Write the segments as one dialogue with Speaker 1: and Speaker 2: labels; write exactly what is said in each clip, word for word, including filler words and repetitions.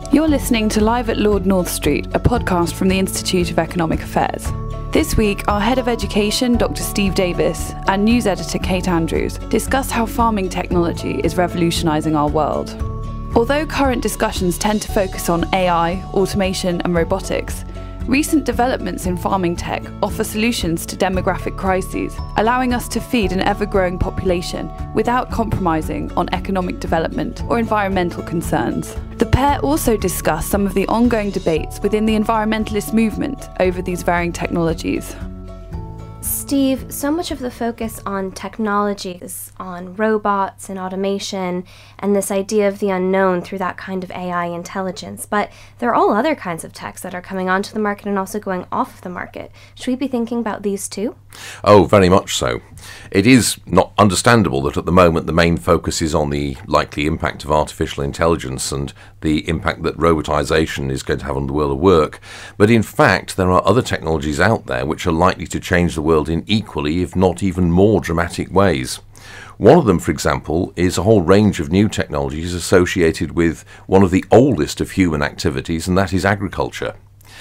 Speaker 1: You're listening to Live at Lord North Street, a podcast from the Institute of Economic Affairs. This week, our Head of Education, Doctor Steve Davis, and News Editor Kate Andrews discuss how farming technology is revolutionising our world. Although current discussions tend to focus on A I, automation and robotics, recent developments in farming tech offer solutions to demographic crises, allowing us to feed an ever-growing population without compromising on economic development or environmental concerns. The pair also discuss some of the ongoing debates within the environmentalist movement over these varying technologies.
Speaker 2: Steve, so much of the focus on technology is on robots and automation and this idea of the unknown through that kind of A I intelligence. But there are all other kinds of techs that are coming onto the market and also going off of the market. Should we be thinking about these too?
Speaker 3: Oh, very much so. It is not understandable that at the moment the main focus is on the likely impact of artificial intelligence and the impact that robotisation is going to have on the world of work. But in fact, there are other technologies out there which are likely to change the world in equally, if not even more dramatic ways. One of them, for example, is a whole range of new technologies associated with one of the oldest of human activities, and that is agriculture.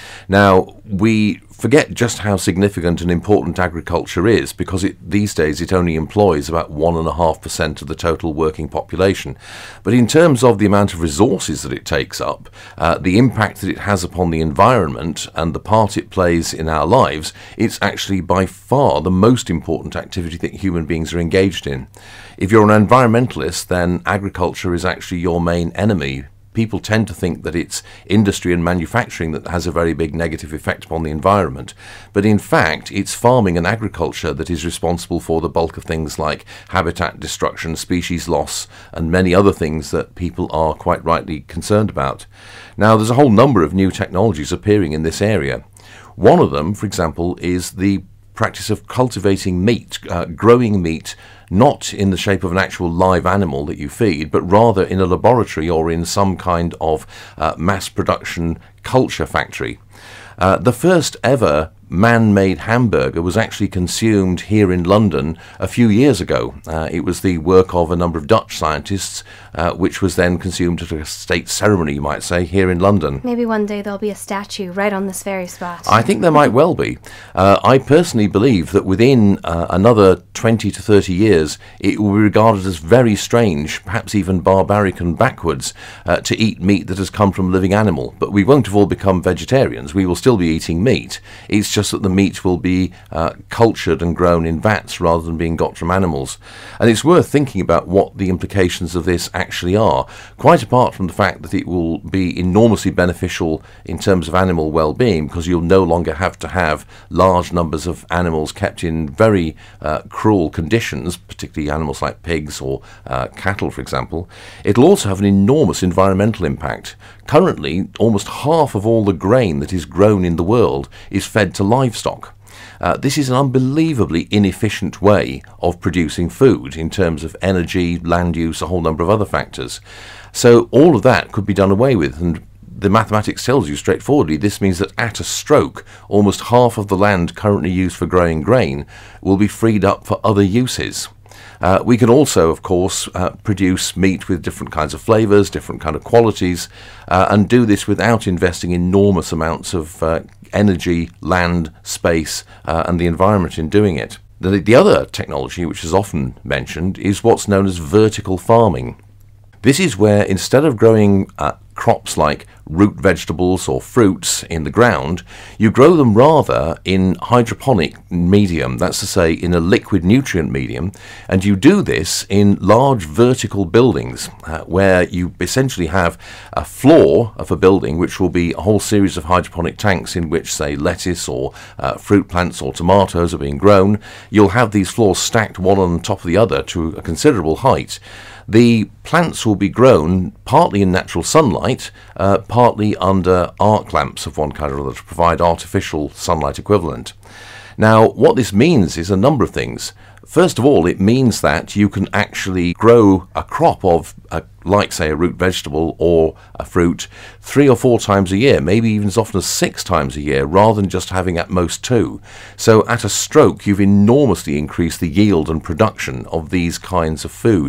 Speaker 3: Now, we forget just how significant and important agriculture is because it, these days it only employs about one point five percent of the total working population. But in terms of the amount of resources that it takes up, uh, the impact that it has upon the environment and the part it plays in our lives, it's actually by far the most important activity that human beings are engaged in. If you're an environmentalist, then agriculture is actually your main enemy. People tend to think that it's industry and manufacturing that has a very big negative effect upon the environment. But in fact, it's farming and agriculture that is responsible for the bulk of things like habitat destruction, species loss, and many other things that people are quite rightly concerned about. Now, there's a whole number of new technologies appearing in this area. One of them, for example, is the practice of cultivating meat, uh, growing meat, not in the shape of an actual live animal that you feed, but rather in a laboratory or in some kind of uh, mass production culture factory. Uh, the first ever man-made hamburger was actually consumed here in London a few years ago. Uh, it was the work of a number of Dutch scientists, uh, which was then consumed at a state ceremony, you might say, here in London.
Speaker 2: Maybe one day there'll be a statue right on this very spot.
Speaker 3: I think there might well be. Uh, I personally believe that within uh, another twenty to thirty years, it will be regarded as very strange, perhaps even barbaric and backwards, uh, to eat meat that has come from a living animal. But we won't have all become vegetarians. We will still be eating meat. It's just that the meat will be uh, cultured and grown in vats rather than being got from animals. And it's worth thinking about what the implications of this actually are, quite apart from the fact that it will be enormously beneficial in terms of animal well-being, because you'll no longer have to have large numbers of animals kept in very uh, cruel conditions, particularly animals like pigs or uh, cattle, for example. It'll also have an enormous environmental impact. Currently, almost half of all the grain that is grown in the world is fed to livestock. Uh, this is an unbelievably inefficient way of producing food in terms of energy, land use, a whole number of other factors. So all of that could be done away with, and the mathematics tells you straightforwardly this means that at a stroke, almost half of the land currently used for growing grain will be freed up for other uses. Uh, we can also, of course, uh, produce meat with different kinds of flavours, different kind of qualities, uh, and do this without investing enormous amounts of uh, energy, land, space, uh, and the environment in doing it. The, the other technology, which is often mentioned, is what's known as vertical farming. This is where instead of growing uh, crops like root vegetables or fruits in the ground, you grow them rather in hydroponic medium, that's to say in a liquid nutrient medium, and you do this in large vertical buildings uh, where you essentially have a floor of a building which will be a whole series of hydroponic tanks in which, say, lettuce or uh, fruit plants or tomatoes are being grown. You'll have these floors stacked one on top of the other to a considerable height. The plants will be grown partly in natural sunlight, uh, partly under arc lamps of one kind or other to provide artificial sunlight equivalent. Now, what this means is a number of things. First of all, it means that you can actually grow a crop of, a, like, say, a root vegetable or a fruit three or four times a year, maybe even as often as six times a year, rather than just having at most two. So at a stroke, you've enormously increased the yield and production of these kinds of food.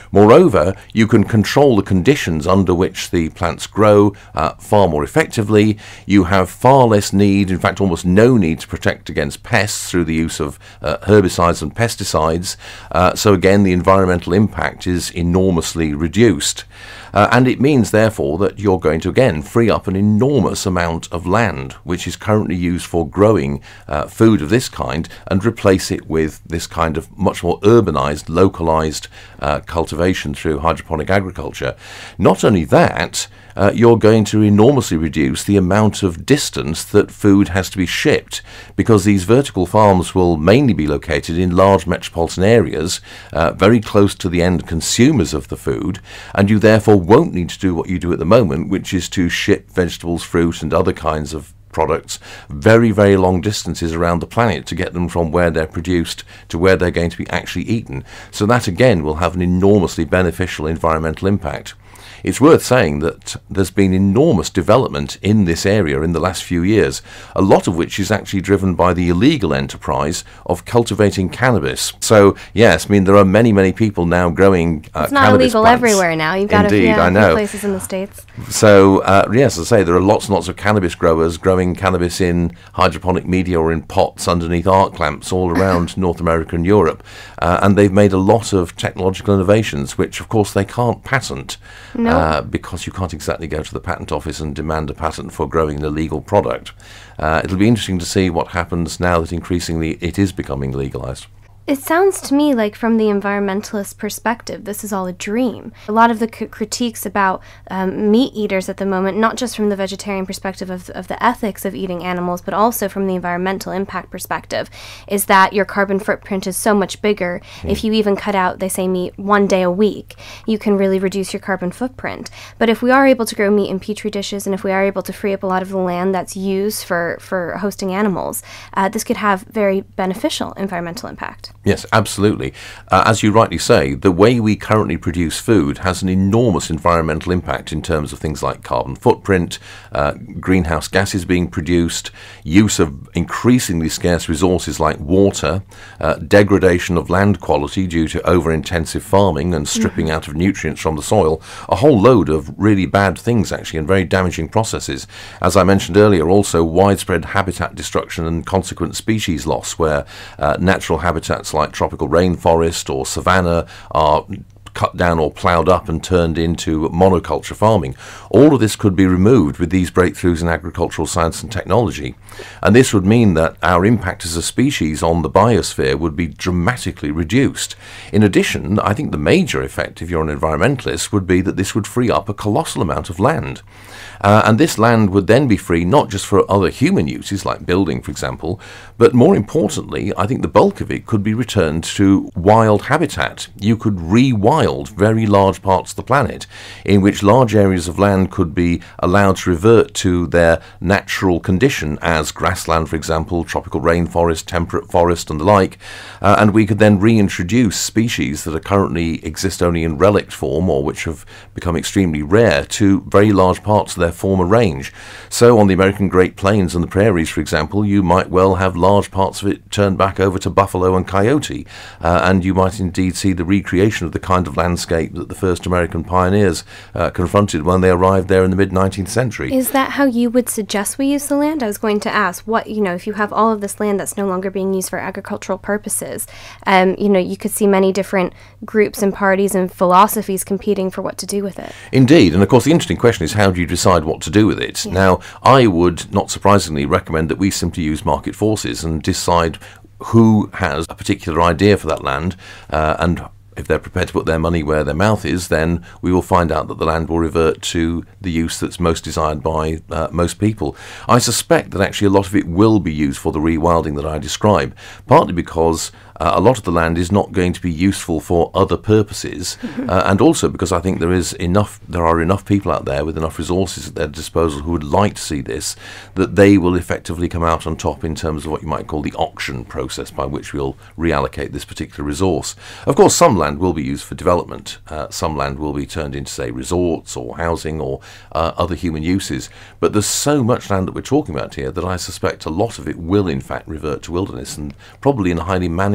Speaker 3: Moreover, you can control the conditions under which the plants grow uh, far more effectively. You have far less need, in fact almost no need, to protect against pests through the use of uh, herbicides and pesticides. Uh, so again, the environmental impact is enormously reduced. Uh, and it means, therefore, that you're going to, again, free up an enormous amount of land, which is currently used for growing uh, food of this kind, and replace it with this kind of much more urbanized, localized uh, cultivation through hydroponic agriculture. Not only that, Uh, you're going to enormously reduce the amount of distance that food has to be shipped, because these vertical farms will mainly be located in large metropolitan areas, uh, very close to the end consumers of the food, and you therefore won't need to do what you do at the moment, which is to ship vegetables, fruit and other kinds of products very, very long distances around the planet to get them from where they're produced to where they're going to be actually eaten. So that again will have an enormously beneficial environmental impact. It's worth saying that there's been enormous development in this area in the last few years, a lot of which is actually driven by the illegal enterprise of cultivating cannabis. So, yes, I mean, there are many, many people now growing uh,
Speaker 2: It's not
Speaker 3: cannabis
Speaker 2: illegal
Speaker 3: plants.
Speaker 2: everywhere now. You've got
Speaker 3: Indeed,
Speaker 2: a, yeah,
Speaker 3: I know.
Speaker 2: few places in the States.
Speaker 3: So, uh, yes, as I say, there are lots and lots of cannabis growers growing cannabis in hydroponic media or in pots underneath arc lamps all around North America and Europe. Uh, and they've made a lot of technological innovations, which, of course, they can't patent.
Speaker 2: No.
Speaker 3: Uh, because you can't exactly go to the patent office and demand a patent for growing an illegal product. Uh, it'll be interesting to see what happens now that increasingly it is becoming legalized.
Speaker 2: It sounds to me like, from the environmentalist perspective, this is all a dream. A lot of the c- critiques about um, meat eaters at the moment, not just from the vegetarian perspective of, of the ethics of eating animals, but also from the environmental impact perspective, is that your carbon footprint is so much bigger. Mm. If you even cut out, they say, meat one day a week, you can really reduce your carbon footprint. But if we are able to grow meat in petri dishes, and if we are able to free up a lot of the land that's used for, for hosting animals, uh, this could have very beneficial environmental impact.
Speaker 3: Yes, absolutely. Uh, as you rightly say, the way we currently produce food has an enormous environmental impact in terms of things like carbon footprint, uh, greenhouse gases being produced, use of increasingly scarce resources like water, uh, degradation of land quality due to over-intensive farming and stripping mm-hmm. out of nutrients from the soil, a whole load of really bad things actually, and very damaging processes. As I mentioned earlier, also widespread habitat destruction and consequent species loss, where uh, natural habitats like tropical rainforest or savanna are cut down or ploughed up and turned into monoculture farming. All of this could be removed with these breakthroughs in agricultural science and technology. And this would mean that our impact as a species on the biosphere would be dramatically reduced. In addition, I think the major effect, if you're an environmentalist, would be that this would free up a colossal amount of land. Uh, and this land would then be free not just for other human uses, like building, for example, but more importantly, I think the bulk of it could be returned to wild habitat. You could re-wild very large parts of the planet, in which large areas of land could be allowed to revert to their natural condition as grassland, for example, tropical rainforest, temperate forest, and the like. Uh, and we could then reintroduce species that are currently exist only in relict form, or which have become extremely rare, to very large parts of their former range. So on the American Great Plains and the prairies, for example, you might well have large parts of it turned back over to buffalo and coyote, uh, and you might indeed see the recreation of the kind of landscape that the first American pioneers uh, confronted when they arrived there in the mid nineteenth century.
Speaker 2: Is that how you would suggest we use the land? I was going to ask, what, you know, if you have all of this land that's no longer being used for agricultural purposes, um, you know, you could see many different groups and parties and philosophies competing for what to do with it.
Speaker 3: Indeed, and of course the interesting question is, how do you decide what to do with it? Yeah. Now, I would, not surprisingly, recommend that we simply use market forces and decide who has a particular idea for that land, uh, and if they're prepared to put their money where their mouth is, then we will find out that the land will revert to the use that's most desired by uh, most people. I suspect that actually a lot of it will be used for the rewilding that I describe, partly because uh, a lot of the land is not going to be useful for other purposes, mm-hmm. uh, and also because I think there is enough, there are enough people out there with enough resources at their disposal who would like to see this, that they will effectively come out on top in terms of what you might call the auction process by which we'll reallocate this particular resource. Of course, some land will be used for development. Uh, some land will be turned into, say, resorts or housing or uh, other human uses. But there's so much land that we're talking about here that I suspect a lot of it will, in fact, revert to wilderness, and probably in a highly managed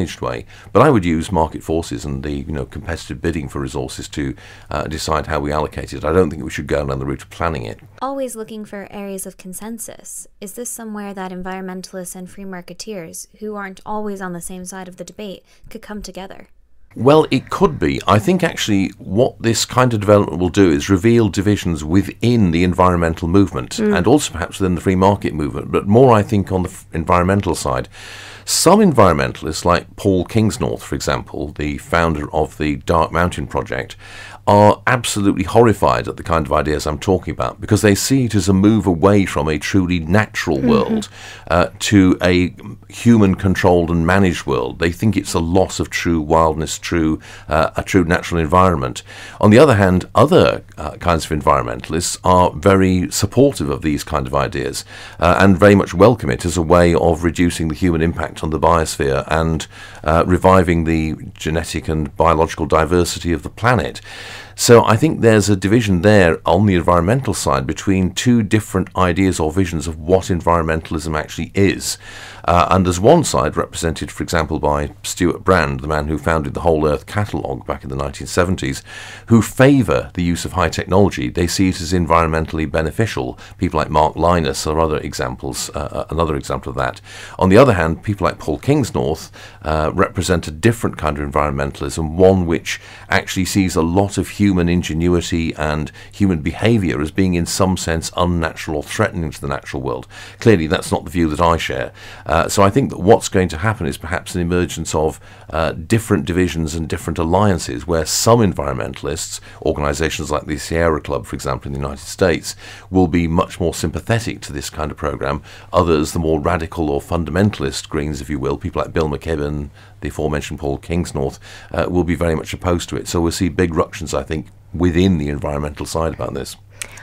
Speaker 3: managed way. But I would use market forces and the you know competitive bidding for resources to uh, decide how we allocate it. I don't think we should go down the route of planning it.
Speaker 4: Always looking for areas of consensus. Is this somewhere that environmentalists and free marketeers, who aren't always on the same side of the debate, could come together?
Speaker 3: Well, it could be. I think actually what this kind of development will do is reveal divisions within the environmental movement mm. and also perhaps within the free market movement, but more I think on the f- environmental side. Some environmentalists, like Paul Kingsnorth, for example, the founder of the Dark Mountain Project, are absolutely horrified at the kind of ideas I'm talking about because they see it as a move away from a truly natural mm-hmm. world uh, to a human-controlled and managed world. They think it's a loss of true wildness, true uh, a true natural environment. On the other hand, other uh, kinds of environmentalists are very supportive of these kind of ideas uh, and very much welcome it as a way of reducing the human impact on the biosphere and uh, reviving the genetic and biological diversity of the planet. So I think there's a division there on the environmental side between two different ideas or visions of what environmentalism actually is. Uh, and there's one side represented, for example, by Stuart Brand, the man who founded the Whole Earth Catalogue back in the nineteen seventies, who favour the use of high technology. They see it as environmentally beneficial. People like Mark Linus are other examples, uh, another example of that. On the other hand, people like Paul Kingsnorth uh, represent a different kind of environmentalism, one which actually sees a lot of human ingenuity and human behaviour as being in some sense unnatural or threatening to the natural world. Clearly, that's not the view that I share. Uh, so I think that what's going to happen is perhaps an emergence of uh, different divisions and different alliances where some environmentalists, organisations like the Sierra Club, for example, in the United States, will be much more sympathetic to this kind of programme. Others, the more radical or fundamentalist Greens, if you will, people like Bill McKibben, the aforementioned Paul Kingsnorth, uh, will be very much opposed to it. So we'll see big ructions, I think, within the environmental side about this.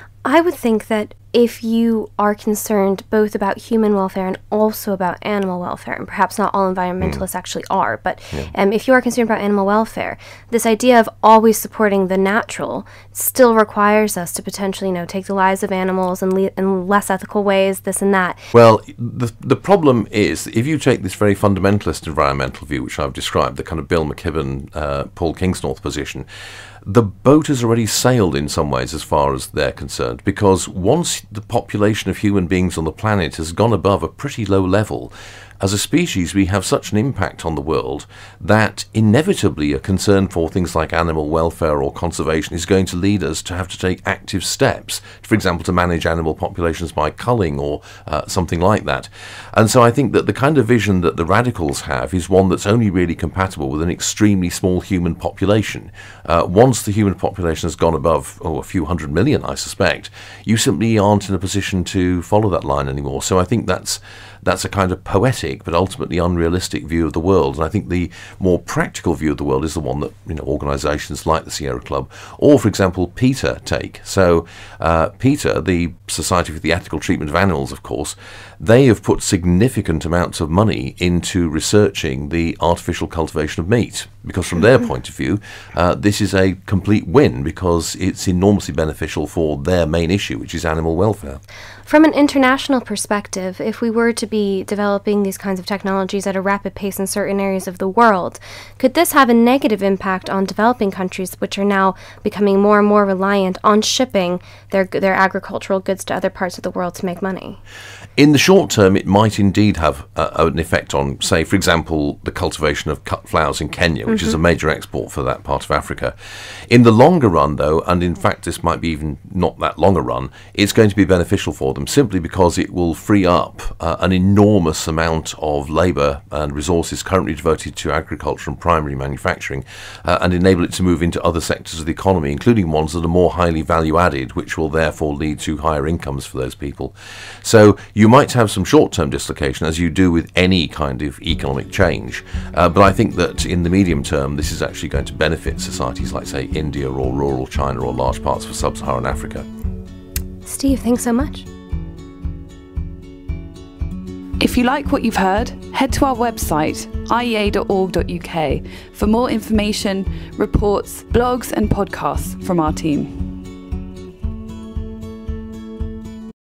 Speaker 2: I would think that if you are concerned both about human welfare and also about animal welfare, and perhaps not all environmentalists mm. actually are, but yeah. um, if you are concerned about animal welfare, this idea of always supporting the natural still requires us to potentially, you know, take the lives of animals in, le- in less ethical ways, this and that.
Speaker 3: Well, the the problem is, if you take this very fundamentalist environmental view, which I've described, the kind of Bill McKibben, uh, Paul Kingsnorth position, the boat has already sailed in some ways as far as they're concerned, because once the population of human beings on the planet has gone above a pretty low level, as a species we have such an impact on the world that inevitably a concern for things like animal welfare or conservation is going to lead us to have to take active steps, for example to manage animal populations by culling or uh, something like that. And so I think that the kind of vision that the radicals have is one that's only really compatible with an extremely small human population. Uh, once the human population has gone above oh, a few hundred million, I suspect, you simply aren't in a position to follow that line anymore. So I think that's That's a kind of poetic but ultimately unrealistic view of the world. And I think the more practical view of the world is the one that, you know, organisations like the Sierra Club or, for example, PETA take. So uh, PETA, the Society for the Ethical Treatment of Animals, of course, they have put significant amounts of money into researching the artificial cultivation of meat, because from their point of view, uh, this is a complete win because it's enormously beneficial for their main issue, which is animal welfare.
Speaker 2: From an international perspective, if we were to be developing these kinds of technologies at a rapid pace in certain areas of the world, could this have a negative impact on developing countries, which are now becoming more and more reliant on shipping their their agricultural goods to other parts of the world to make money?
Speaker 3: In the short term, it might indeed have uh, an effect on, say, for example, the cultivation of cut flowers in Kenya, which mm-hmm. is a major export for that part of Africa. In the longer run, though, and in fact this might be even not that long a run, it's going to be beneficial for them simply because it will free up uh, an enormous amount of labour and resources currently devoted to agriculture and primary manufacturing uh, and enable it to move into other sectors of the economy, including ones that are more highly value-added, which will therefore lead to higher incomes for those people. So you might have some short-term dislocation, as you do with any kind of economic change, uh, but I think that in the medium term this is actually going to benefit societies like, say, India or rural China or large parts of sub-Saharan Africa.
Speaker 2: Steve, thanks so much.
Speaker 1: If you like what you've heard, head to our website, I E A dot org dot U K, for more information, reports, blogs and podcasts from our team.